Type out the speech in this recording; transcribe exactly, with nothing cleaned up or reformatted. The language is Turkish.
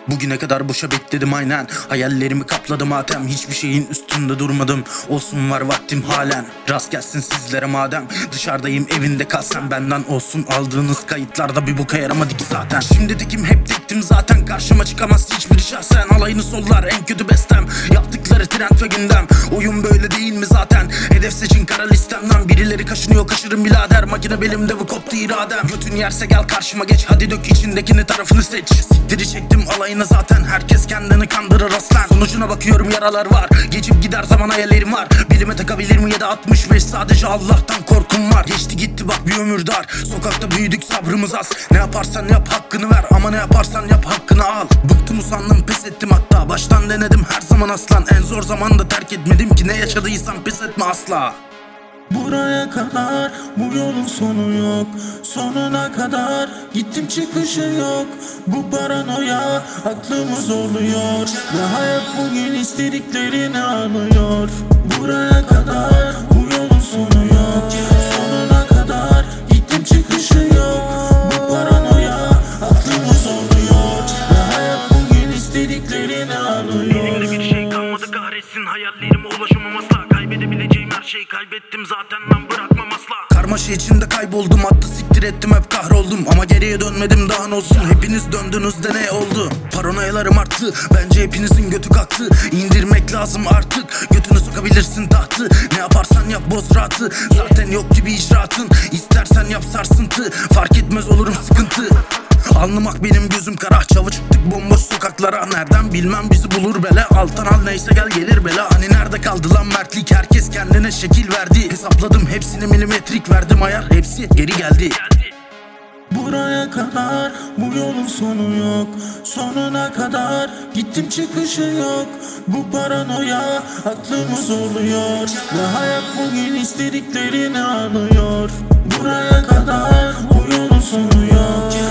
Bugüne kadar boşa bekledim aynen. Hayallerimi kapladım matem. Hiçbir şeyin üstünde durmadım. Olsun var vaktim halen. Rast gelsin sizlere madem. Dışarıdayım evinde kalsam benden olsun. Aldığınız kayıtlarda bir boka yaramadı ki zaten. Şimdi dikim hep diktim zaten. Karşıma çıkamaz hiçbiri şahsen. Alayını sollar en kötü bestem. Yaptıkları trend ve gündem. Oyun böyle değil mi zaten? Hedef seçin kara listemden. Birileri kaşınıyor kaşırım birader. Makine belimde bu koptu iradem. Götün yerse gel karşıma geç. Hadi dök içindekini tarafını seç. Siktiri çektim alayını zaten. Herkes kendini kandırır aslan. Sonucuna bakıyorum yaralar var. Geçip gider zaman hayallerim var. Bilime takabilir mi ya da altmış beş. Sadece Allah'tan korkum var. Geçti gitti bak bir ömür dar. Sokakta büyüdük sabrımız az. Ne yaparsan yap hakkını ver. Ama ne yaparsan yap hakkını al. Bıktım usandım pes ettim hatta. Baştan denedim her zaman aslan. En zor zamanda terk etmedim ki. Ne yaşadıysam pes etme asla. Buraya kadar bu yolun sonu yok. Sonuna kadar gittim çıkışı yok. Bu paranoya aklımız oluyor. Ve hayat bugün istediklerini alıyor. Buraya kadar bu yolun sonu yok. Sonuna kadar gittim çıkışı yok. Bu paranoya aklımız oluyor. Ve hayat bugün istediklerini alıyor. Elimde bir şey kalmadı kahretsin. Hayallerime ulaşamam asla. Kaybedebileceğim her şeyi kaybettim zaten, ben bırakmam asla. Karmaşa içinde kayboldum, hatta siktir ettim hep kahroldum. Ama geriye dönmedim daha ne olsun. Hepiniz döndünüz de ne oldu? Paranoyalarım arttı, bence hepinizin götü kalktı. İndirmek lazım artık, götünü sokabilirsin tahtı. Ne yaparsan yap boz rahatı, zaten yok gibi icraatın. İstersen yap sarsıntı, fark etmez olurum sıkıntı. Alnımak benim gözüm kara, çava çıktık bomboş sokaklara. Nereden bilmem bizi bulur bela. Alttan al neyse gel gelir bela. Hani nerede kaldı lan mertlik, herkes kendine şekil verdi. Hesapladım hepsini milimetrik, verdim ayar, hepsi geri geldi. Buraya kadar bu yolun sonu yok. Sonuna kadar gittim çıkışı yok. Bu paranoya aklımız oluyor. Ve hayat bugün istediklerini alıyor. Buraya kadar bu yolun sonu yok.